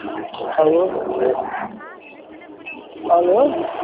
Alô? Alô?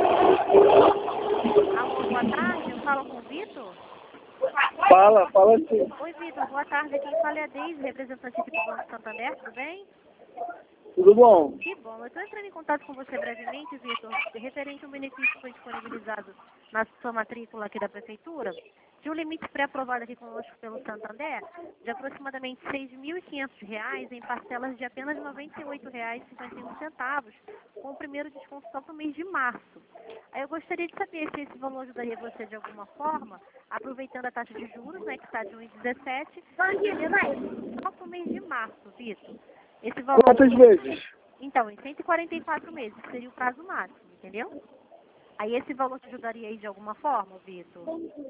Alô, boa tarde, eu falo com o Vitor? Fala sim. Oi, Vitor, boa tarde. Quem fala é a Deise, representante aqui do Banco Santander, tudo bem? Tudo bom? Que bom. Eu estou entrando em contato com você brevemente, Vitor, referente a um benefício que foi disponibilizado na sua matrícula aqui da Prefeitura, de um limite pré-aprovado aqui conosco pelo Santander, de aproximadamente R$ 6.500 em parcelas de apenas R$ 98,51, com o primeiro desconto só para o mês de março. Aí eu gostaria de saber se esse valor ajudaria você de alguma forma, aproveitando a taxa de juros, né, que está de 1,17, só para o mês de março, Vitor. Esse valor... Quantas vezes? Então, em 144 meses, que seria o prazo máximo, entendeu? Aí esse valor te ajudaria aí de alguma forma, Vitor?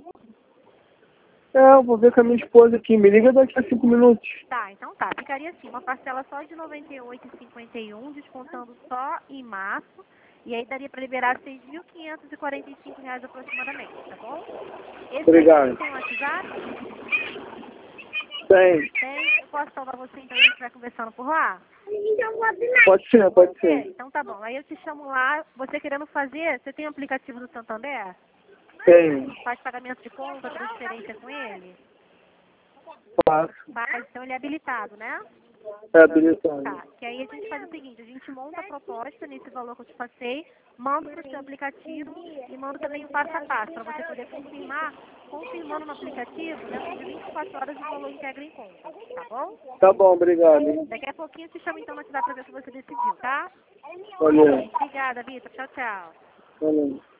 Eu vou ver com a minha esposa aqui. Me liga daqui a 5 minutos. Tá, então tá. Ficaria assim, uma parcela só de R$ 98,51, descontando só em março. E aí daria para liberar R$ 6.545 aproximadamente, tá bom? Esse Obrigado. aí tem um WhatsApp? Tem. Tem. Eu posso salvar você, então a gente vai conversando por lá? Pode ser, pode É, ser. então tá bom. Aí eu te chamo lá. Você querendo fazer, você tem um aplicativo do Santander? Tem. Faz pagamento de conta, transferência com ele? Faço. Faz, então ele é habilitado, né? É habilitado. Tá, que aí a gente faz o seguinte, a gente monta a proposta nesse valor que eu te passei, manda para o seu aplicativo e manda também o passo a passo, para você poder confirmar, confirmando no aplicativo, dentro de 24 horas o valor integra em conta, tá bom? Tá bom, obrigado. Hein? Daqui a pouquinho eu te chamo então no WhatsApp para ver o que você decidiu, tá? Valeu. Obrigada, Vitor. Tchau, tchau. Valeu.